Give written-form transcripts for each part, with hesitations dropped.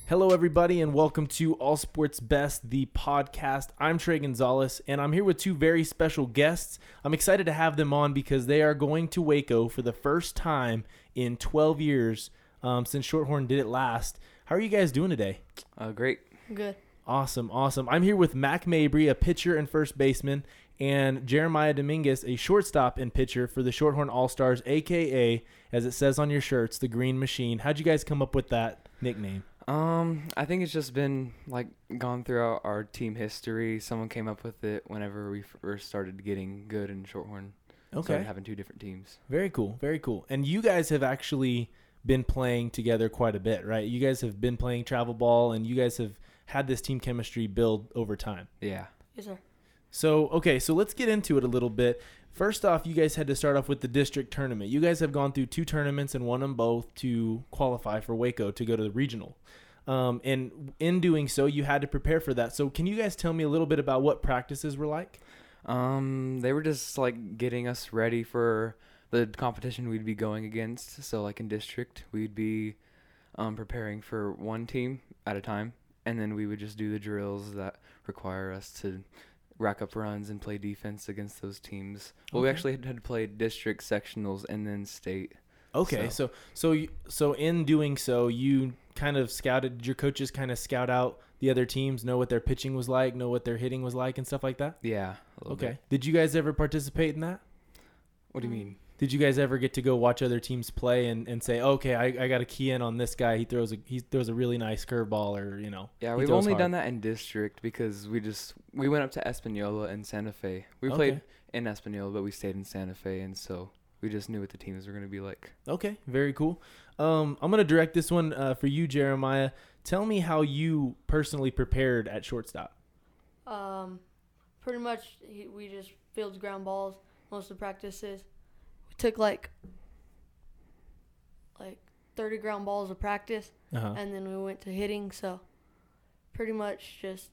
Hello, everybody, and welcome to All Sports Best, the podcast. I'm Trey Gonzalez, and I'm here with two very special guests. I'm excited to have them on because they are going to Waco for the first time in 12 years since Shorthorn did it last. How are you guys doing today? Great. Good. Awesome. I'm here with Mac Mabry, a pitcher and first baseman, and Jeremiah Dominguez, a shortstop and pitcher for the Shorthorn All-Stars, a.k.a., as it says on your shirts, the Green Machine. How'd you guys come up with that nickname? I think it's just been gone throughout our team history. Someone came up with it whenever we first started getting good in Shorthorn. Okay. Started having two different teams. Very cool. Very cool. And you guys have actually been playing together quite a bit, right? You guys have been playing travel ball, and you guys have had this team chemistry build over time. Yeah. Yes, sir. So let's get into it a little bit. First off, you guys had to start off with the district tournament. You guys have gone through two tournaments and won them both to qualify for Waco to go to the regional. And in doing so, you had to prepare for that. So can you guys tell me a little bit about what practices were like? They were just getting us ready for the competition we'd be going against. So in district, we'd be preparing for one team at a time, and then we would just do the drills that require us to rack up runs and play defense against those teams. Well, we actually had to play district sectionals and then state. Okay, so in doing so, you kind of scouted. Did your coaches kind of scout out the other teams, know what their pitching was like, know what their hitting was like, and stuff like that? Yeah. A little bit. Did you guys ever participate in that? What do you mean? Did you guys ever get to go watch other teams play and say, okay, I got to key in on this guy. He throws a really nice curveball, or Yeah, we've only done that in district because we went up to Espanola and Santa Fe. We played in Espanola, but we stayed in Santa Fe, and so we just knew what the teams were going to be like. Okay, very cool. I'm going to direct this one for you, Jeremiah. Tell me how you personally prepared at shortstop. Pretty much we just field ground balls most of the practices. We took like 30 ground balls of practice, and then we went to hitting. So pretty much just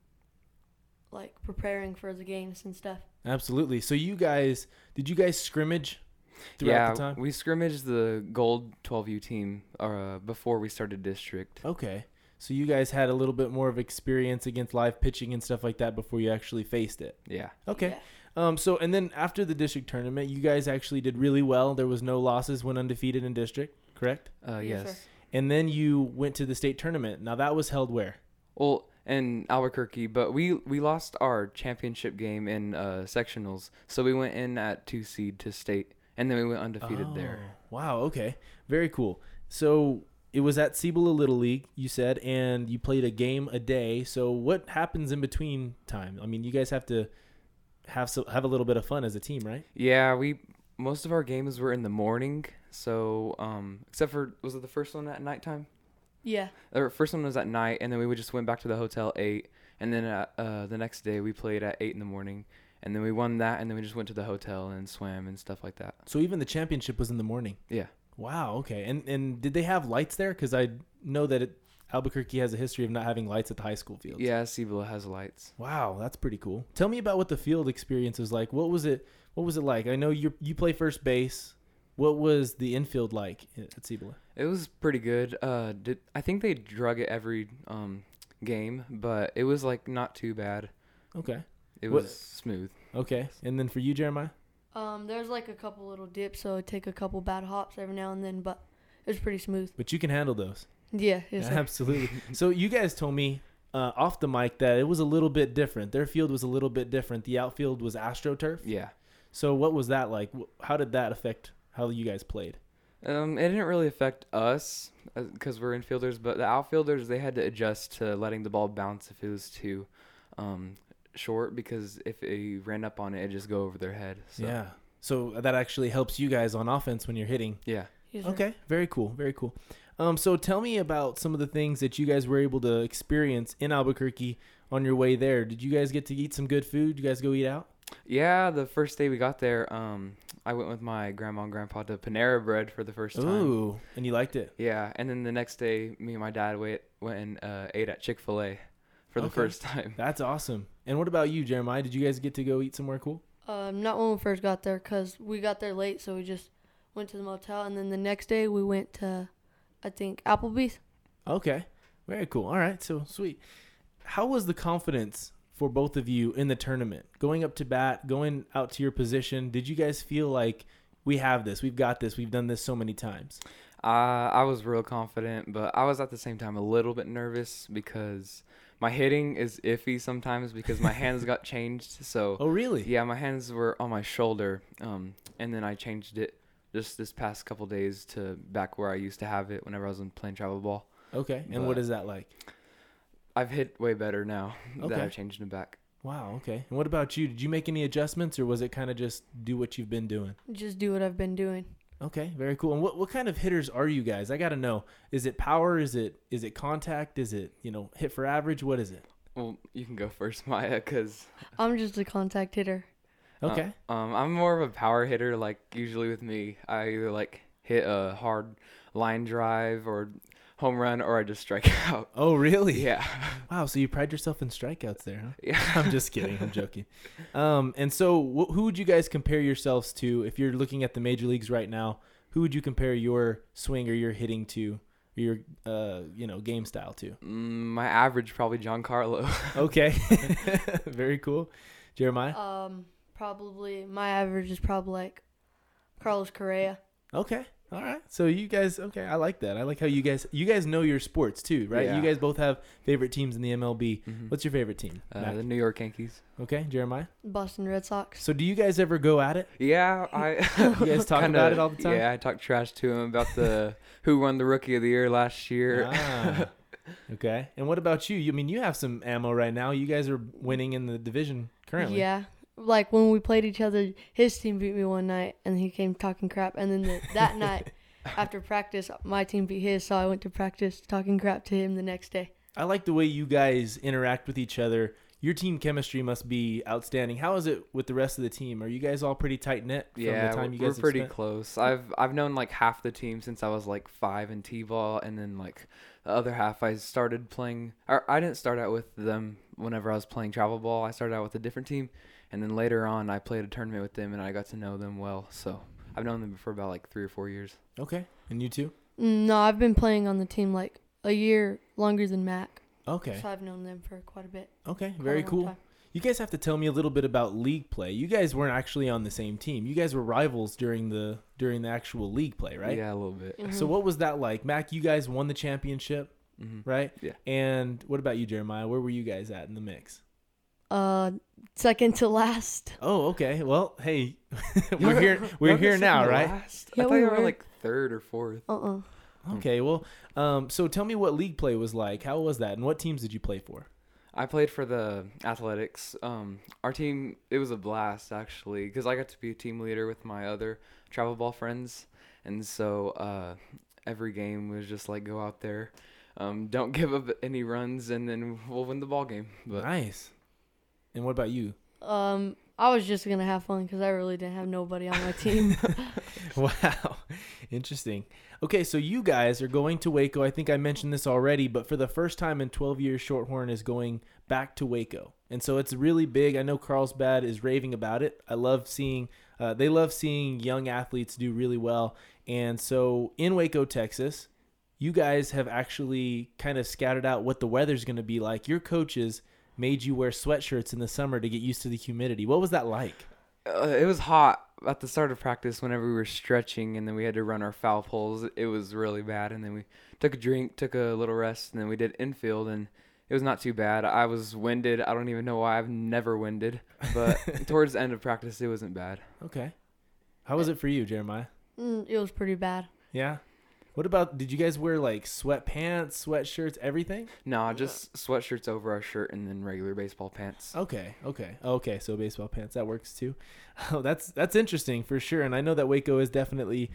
preparing for the games and stuff. Absolutely. So did you guys scrimmage throughout the time? We scrimmaged the Gold 12U team before we started district. Okay. So you guys had a little bit more of experience against live pitching and stuff like that before you actually faced it. Yeah. Okay. Yeah. And then after the district tournament, you guys actually did really well. There was no losses, went undefeated in district, correct? Yes. Sir. And then you went to the state tournament. Now that was held where? Well, in Albuquerque, but we lost our championship game in sectionals, so we went in at 2 seed to state, and then we went undefeated there. Wow. Okay. Very cool. So it was at Cibola Little League, you said, and you played a game a day. So what happens in between time? I mean, you guys have to have a little bit of fun as a team, right? Yeah, most of our games were in the morning. So except for, was it the first one at nighttime? Yeah. The first one was at night, and then we just went back to the hotel 8, and then the next day we played at 8 in the morning, and then we won that, and then we just went to the hotel and swam and stuff like that. So even the championship was in the morning. Yeah. Wow. Okay. And did they have lights there? Because I know that Albuquerque has a history of not having lights at the high school fields. Yeah, Cibola has lights. Wow, that's pretty cool. Tell me about what the field experience was like. What was it like? I know you play first base. What was the infield like at Cibola? It was pretty good. I think they drug it every game, but it was not too bad. Okay. It was smooth. Okay. And then for you, Jeremiah? There's a couple little dips, so I'd take a couple bad hops every now and then, but it was pretty smooth. But you can handle those. Yeah. Yes, sir. Absolutely. So you guys told me off the mic that it was a little bit different. Their field was a little bit different. The outfield was AstroTurf. Yeah. So what was that like? How did that affect how you guys played? It didn't really affect us because we're infielders, but the outfielders, they had to adjust to letting the ball bounce if it was too short, because if they ran up on it, it'd just go over their head. So. Yeah. So that actually helps you guys on offense when you're hitting. Yeah. Yes, sir. Okay. Very cool. Very cool. So tell me about some of the things that you guys were able to experience in Albuquerque on your way there. Did you guys get to eat some good food? Did you guys go eat out? Yeah, the first day we got there, I went with my grandma and grandpa to Panera Bread for the first time. Ooh, and you liked it? Yeah, and then the next day, me and my dad went and ate at Chick-fil-A for the first time. That's awesome. And what about you, Jeremiah? Did you guys get to go eat somewhere cool? Not when we first got there, because we got there late, so we just went to the motel, and then the next day we went to, I think, Applebee's. Okay. Very cool. All right, so sweet. How was the confidence for both of you in the tournament? Going up to bat, going out to your position, did you guys feel like we have this, we've got this, we've done this so many times? I was real confident, but I was at the same time a little bit nervous because my hitting is iffy sometimes because my hands got changed. So Oh, really? yeah, my hands were on my shoulder, and then I changed it just this past couple days to back where I used to have it whenever I was playing travel ball. Okay, and But what is that like? I've hit way better now that Okay. I've changed it back. Wow, okay. And what about you? Did you make any adjustments, or was it kind of just do what you've been doing? Just do what I've been doing. Okay, very cool. And what kind of hitters are you guys? I got to know. Is it power? Is it contact? Is it, hit for average? What is it? Well, you can go first, Maya, because I'm just a contact hitter. Okay. I'm more of a power hitter. Like usually with me, I either like hit a hard line drive or home run, or I just strike out. Oh, really? Yeah. Wow, so you pride yourself in strikeouts there, huh? Yeah. I'm just kidding. I'm joking. And so who would you guys compare yourselves to if you're looking at the major leagues right now? Who would you compare your swing or your hitting to, or your game style to? My average probably Giancarlo. Okay. Very cool. Jeremiah? Probably my average is probably like Carlos Correa. Okay. All right. So you guys, okay, I like that. I like how you guys know your sports too, right? Yeah. You guys both have favorite teams in the MLB. Mhm. What's your favorite team? Mac? The New York Yankees. Okay, Jeremiah? Boston Red Sox. So do you guys ever go at it? Yeah, You guys talk about it all the time? Yeah, I talk trash to him about who won the Rookie of the Year last year. Ah, okay. And what about you? You have some ammo right now. You guys are winning in the division currently. Yeah. Like when we played each other, his team beat me one night, and he came talking crap. And then that night, after practice, my team beat his, so I went to practice talking crap to him the next day. I like the way you guys interact with each other. Your team chemistry must be outstanding. How is it with the rest of the team? Are you guys all pretty tight knit from Yeah, the time you we're guys have pretty spent? close. I've known like half the team since I was like 5 in t-ball, and then like the other half I started playing. Or I didn't start out with them whenever I was playing travel ball. I started out with a different team, and then later on I played a tournament with them, and I got to know them well. So I've known them for about like 3 or 4 years. Okay. And you too? No, I've been playing on the team like a year longer than Mac. Okay. So I've known them for quite a bit. Okay. Quite a Very long cool. time. You guys have to tell me a little bit about league play. You guys weren't actually on the same team. You guys were rivals during the actual league play, right? Yeah, a little bit. Mhm. So what was that like? Mac, you guys won the championship, right? Yeah. And what about you, Jeremiah? Where were you guys at in the mix? Second to last. Oh, okay. Well, hey, we're here now, right? Last? Yeah, I thought we you were were. like 3rd or 4th. Okay. Well, so tell me what league play was like. How was that? And what teams did you play for? I played for the Athletics. Our team, it was a blast actually, because I got to be a team leader with my other travel ball friends, and so every game was just like go out there, don't give up any runs, and then we'll win the ball game. But Nice. And what about you? I was just gonna have fun because I really didn't have nobody on my team. Wow. Interesting. Okay, so you guys are going to Waco. I think I mentioned this already, but for the first time in 12 years, Shorthorn is going back to Waco. And so it's really big. I know Carlsbad is raving about it. I love seeing, they love seeing young athletes do really well. And so in Waco, Texas, you guys have actually kind of scouted out what the weather's going to be like. Your coaches made you wear sweatshirts in the summer to get used to the humidity. What was that like? it was hot at the start of practice whenever we were stretching, and then we had to run our foul poles. It was really bad, and then we took a drink, took a little rest, and then we did infield, and it was not too bad. I was winded. I don't even know why. I've never winded, but towards the end of practice, it wasn't bad. Okay. How was it for you, Jeremiah? It was pretty bad. Yeah. What about, did you guys wear like sweatpants, sweatshirts, everything? No, just sweatshirts over our shirt and then regular baseball pants. Okay. So baseball pants, that works too. Oh, that's interesting for sure. And I know that Waco is definitely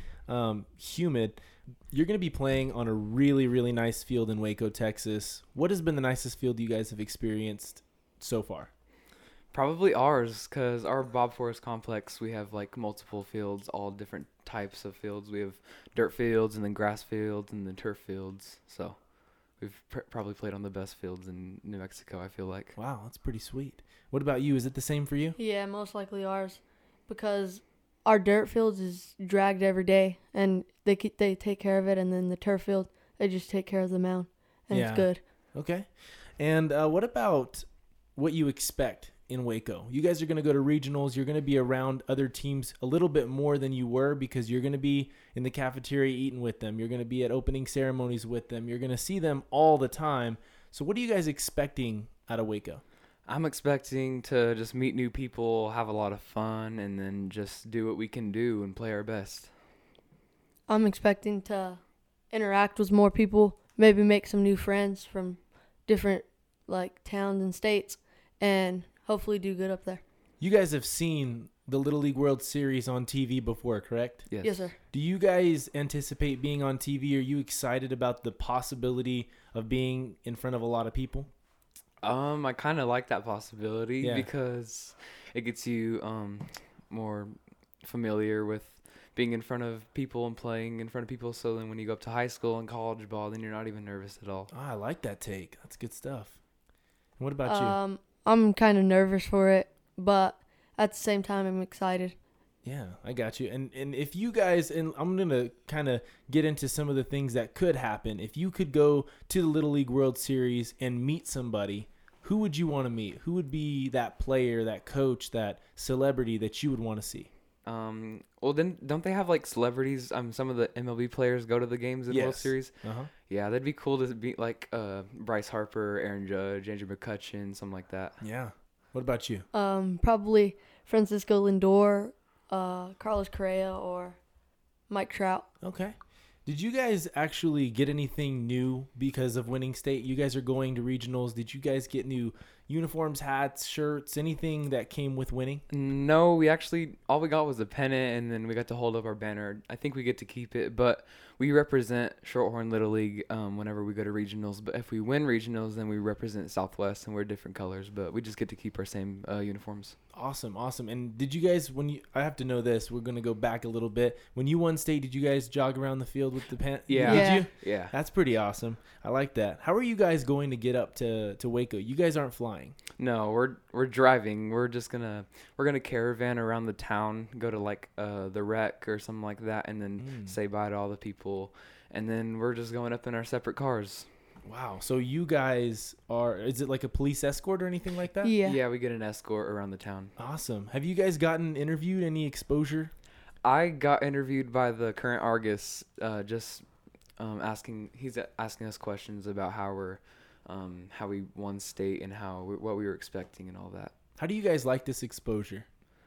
humid. You're going to be playing on a really, really nice field in Waco, Texas. What has been the nicest field you guys have experienced so far? Probably ours, because our Bob Forrest complex, we have like multiple fields, all different types of fields. We have dirt fields and then grass fields and then turf fields. So we've probably played on the best fields in New Mexico, I feel like. Wow, that's pretty sweet. What about you? Is it the same for you? Yeah, most likely ours, because our dirt fields is dragged every day, and they take care of it, and then the turf field, they just take care of the mound, and Yeah. it's good. Okay. And what about what you expect in Waco? You guys are going to go to regionals. You're going to be around other teams a little bit more than you were because you're going to be in the cafeteria eating with them. You're going to be at opening ceremonies with them. You're going to see them all the time. So what are you guys expecting out of Waco? I'm expecting to just meet new people, have a lot of fun, and then just do what we can do and play our best. I'm expecting to interact with more people, maybe make some new friends from different like towns and states, and hopefully do good up there. You guys have seen the Little League World Series on TV before, correct? Yes. Yes, sir. Do you guys anticipate being on TV? Are you excited about the possibility of being in front of a lot of people? I kind of like that possibility Yeah. because it gets you more familiar with being in front of people and playing in front of people. So then when you go up to high school and college ball, then you're not even nervous at all. I like that take. That's good stuff. And what about you? I'm kind of nervous for it, but at the same time, I'm excited. Yeah, I got you. And if you guys, and I'm going to kind of get into some of the things that could happen. If you could go to the Little League World Series and meet somebody, who would you want to meet? Who would be that player, that coach, that celebrity that you would want to see? Well, then don't they have like celebrities? Some of the MLB players go to the games in the World Yes. Series. Uh-huh. Yeah, that'd be cool to meet like Bryce Harper, Aaron Judge, Andrew McCutcheon, something like that. Yeah. What about you? Probably Francisco Lindor, Carlos Correa, or Mike Trout. Okay. Did you guys actually get anything new because of winning state? You guys are going to regionals. Did you guys get new uniforms, hats, shirts, anything that came with winning? No, we actually all we got was a pennant, and then we got to hold up our banner. I think we get to keep it, but we represent Shorthorn Little League whenever we go to regionals. But if we win regionals, then we represent Southwest, and we're different colors. But we just get to keep our same uniforms. Awesome. And did you guys, I have to know this, we're going to go back a little bit. When you won state, did you guys jog around the field with the pant? Yeah. Did Yeah. you? Yeah. That's pretty awesome. I like that. How are you guys going to get up to Waco? You guys aren't flying. No, we're driving. We're gonna caravan around the town, go to like the rec or something like that, and then say bye to all the people, and then we're just going up in our separate cars. Wow. So you guys is it like a police escort or anything like that? Yeah. Yeah, we get an escort around the town. Awesome. Have you guys gotten interviewed? Any exposure? I got interviewed by the current Argus, he's asking us questions about how we won state and what we were expecting and all that. How do you guys like this exposure?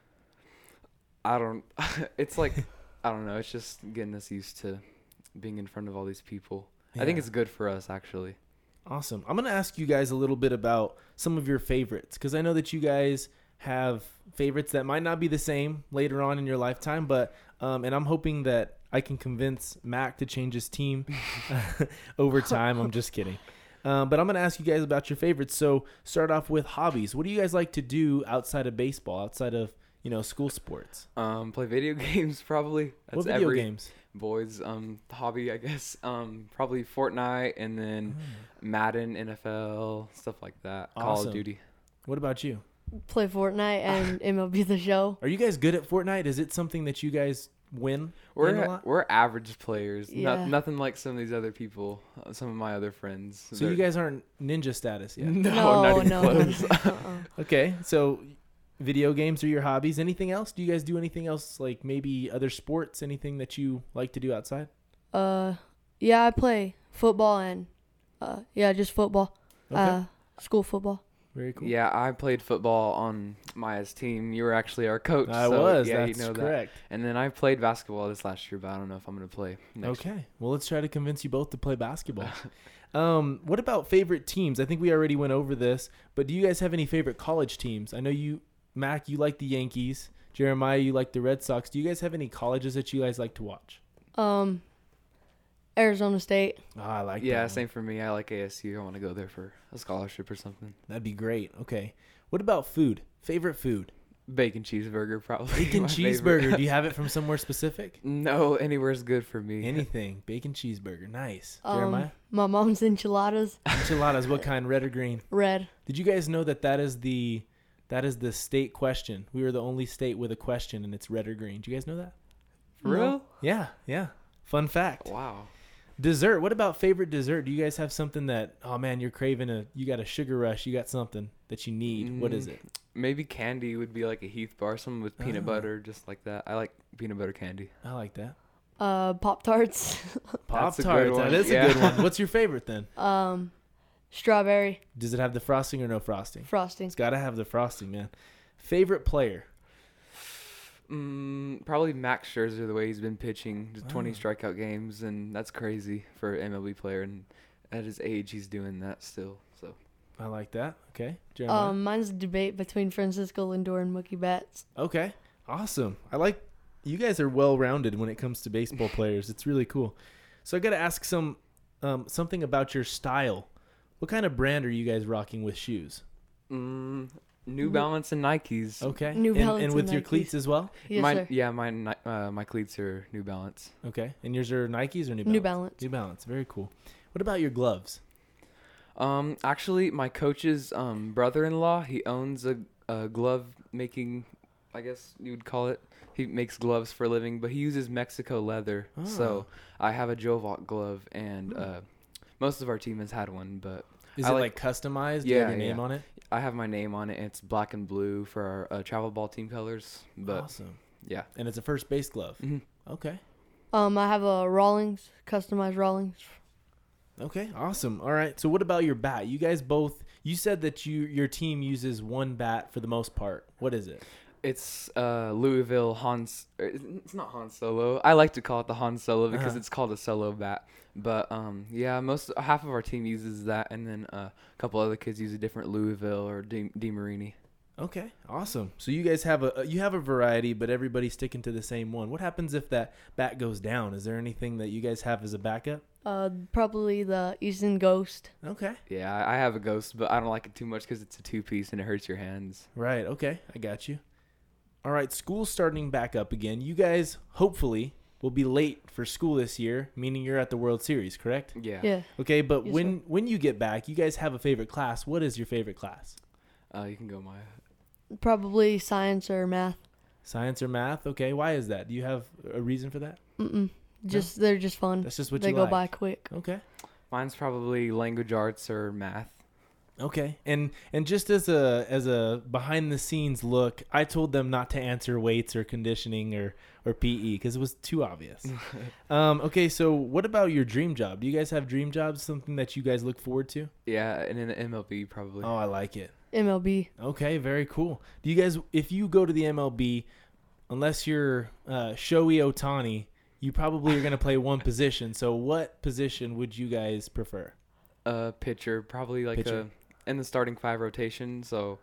It's like, I don't know. It's just getting us used to being in front of all these people. I think Yeah. it's good for us, actually. Awesome. I'm going to ask you guys a little bit about some of your favorites because I know that you guys have favorites that might not be the same later on in your lifetime, but and I'm hoping that I can convince Mac to change his team over time. I'm just kidding. But I'm going to ask you guys about your favorites. So start off with hobbies. What do you guys like to do outside of baseball, outside of, school sports? Play video games, probably. That's What video every games? boy's hobby, I guess. Probably Fortnite and then Madden, NFL, stuff like that. Call Awesome. of Duty. What about you? Play Fortnite and MLB The Show. Are you guys good at Fortnite? Is it something that you guys win in a lot? We're average players. Yeah. Nothing like some of these other people, some of my other friends. So you guys aren't ninja status yet? No, not even close. Okay, so video games are your hobbies. Anything else? Do you guys do anything else, like maybe other sports? Anything that you like to do outside? Yeah, I play football and just football. Okay. School football. Very cool. Yeah, I played football on Maya's team. You were actually our coach. I so, was. Yeah, That's you know correct. That. And then I played basketball this last year, but I don't know if I'm going to play next year. Okay. Well, let's try to convince you both to play basketball. What about favorite teams? I think we already went over this, but do you guys have any favorite college teams? I know you, Mac, you like the Yankees. Jeremiah, you like the Red Sox. Do you guys have any colleges that you guys like to watch? Arizona State. Oh, I like that. Yeah, one. same for me. I like ASU. I want to go there for a scholarship or something. That'd be great. Okay. What about food? Favorite food? Bacon cheeseburger, probably. Bacon my cheeseburger. favorite. Do you have it from somewhere specific? No, anywhere's good for me. Anything. Bacon cheeseburger. Nice. Jeremiah? My mom's enchiladas. Enchiladas. What kind? Red or green? Red. Did you guys know that is the state question? We were the only state with a question, and it's red or green. Do you guys know that? For real? Yeah. Fun fact. Wow. Dessert. What about favorite dessert? Do you guys have something that, oh man, you're craving you got a sugar rush, you got something that you need? What is it? Maybe candy would be like a Heath bar, something with peanut butter, just like that. I like peanut butter candy. I like that. Pop-Tarts. Pop-Tarts. That's a good one. That is a good one. What's your favorite then? Strawberry. Does it have the frosting or no frosting? Frosting. It's got to have the frosting, man. Favorite player? Probably Max Scherzer, the way he's been pitching, just 20 strikeout games, and that's crazy for an MLB player. And at his age, he's doing that still. So I like that. Okay. Jeremiah? Mine's a debate between Francisco Lindor and Mookie Betts. Okay. Awesome. You guys are well-rounded when it comes to baseball players. It's really cool. So I got to ask something about your style. What kind of brand are you guys rocking with shoes? New Balance and Nikes. Okay. New Balance and with and your Nikes. cleats as well? Yes, Mine, sir. yeah, my cleats are New Balance. Okay. And yours are Nikes or New Balance? New Balance. New Balance. Very cool. What about your gloves? Actually, my coach's brother-in-law, he owns a glove making, I guess you would call it. He makes gloves for a living, but he uses Mexico leather. Oh. So I have a Joe glove, and most of our team has had one, but Is I it like- customized? Do you have Yeah, your name yeah. on it? I have my name on it. And it's black and blue for our travel ball team colors. But Awesome. yeah. And it's a first base glove. Mhm. Okay. I have a Rawlings, customized Rawlings. Okay, awesome. All right. So what about your bat? You guys both, you said that your team uses one bat for the most part. What is it? It's Louisville Hans. It's not Han Solo. I like to call it the Han Solo because Uh-huh. it's called a solo bat. But yeah, half of our team uses that, and then a couple other kids use a different Louisville or DeMarini. Okay, awesome. So you guys have a variety, but everybody's sticking to the same one. What happens if that bat goes down? Is there anything that you guys have as a backup? Probably the Easton Ghost. Okay. Yeah, I have a Ghost, but I don't like it too much because it's a two-piece and it hurts your hands. Right. Okay, I got you. All right, school's starting back up again. You guys hopefully will be late for school this year, meaning you're at the World Series, correct? Yeah. Yeah. Okay, but Yes, when you get back, you guys have a favorite class. What is your favorite class? You can go, Maya. Probably science or math. Science or math? Okay, why is that? Do you have a reason for that? They're just fun. That's just what they you go like. by quick. Okay. Mine's probably language arts or math. Okay. And just as a behind the scenes look, I told them not to answer weights or conditioning or PE because it was too obvious. Okay, so what about your dream job? Do you guys have dream jobs, something that you guys look forward to? Yeah, and in the MLB probably. Oh, I like it. MLB. Okay, very cool. Do you guys, if you go to the MLB, unless you're Shohei Ohtani, you probably are going to play one position. So what position would you guys prefer? Pitcher, probably like Pitcher. in the starting 5 rotation, so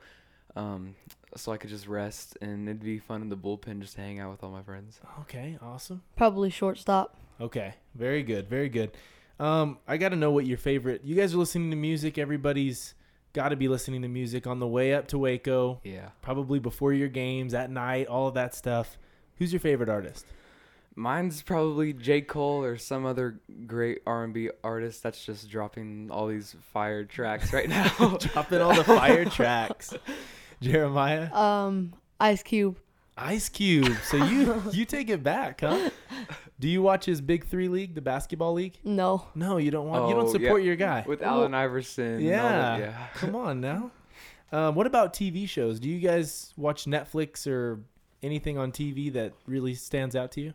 I could just rest, and it'd be fun in the bullpen just to hang out with all my friends. Okay, awesome. Probably shortstop. Okay, very good, very good. I got to know what your favorite. You guys are listening to music. Everybody's got to be listening to music on the way up to Waco, Yeah. probably before your games, at night, all of that stuff. Who's your favorite artist? Mine's probably J. Cole or some other great R&B artist that's just dropping all these fire tracks right now. Dropping all the fire tracks. Jeremiah? Ice Cube. Ice Cube. So you take it back, huh? Do you watch his Big 3 league, the basketball league? No. No, you don't want. You don't Oh, support yeah. your guy. With Allen Iverson. and all Yeah. that, yeah. Come on now. What about TV shows? Do you guys watch Netflix or anything on TV that really stands out to you?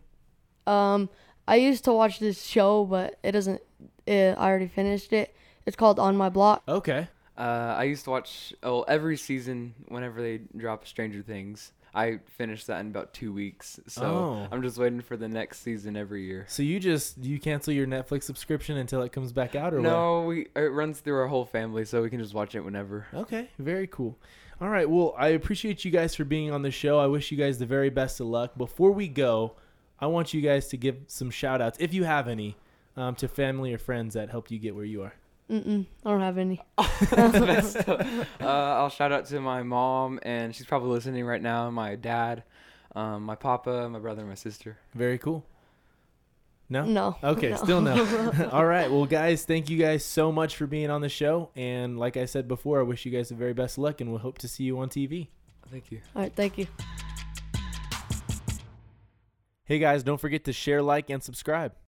I used to watch this show, but it doesn't. I already finished it. It's called On My Block. Okay. I used to watch every season whenever they drop Stranger Things. I finished that in about 2 weeks, so Oh. I'm just waiting for the next season every year. So you cancel your Netflix subscription until it comes back out, or No, it runs through our whole family, so we can just watch it whenever. what? Okay, very cool. All right, well, I appreciate you guys for being on the show. I wish you guys the very best of luck. Before we go, I want you guys to give some shout-outs, if you have any, to family or friends that helped you get where you are. I don't have any. I'll shout out to my mom, and she's probably listening right now, my dad, my papa, my brother, and my sister. Very cool. No? No. Okay, No. still no. All right. Well, guys, thank you guys so much for being on the show. And like I said before, I wish you guys the very best of luck, and we'll hope to see you on TV. Thank you. All right. Thank you. Hey, guys, don't forget to share, like, and subscribe.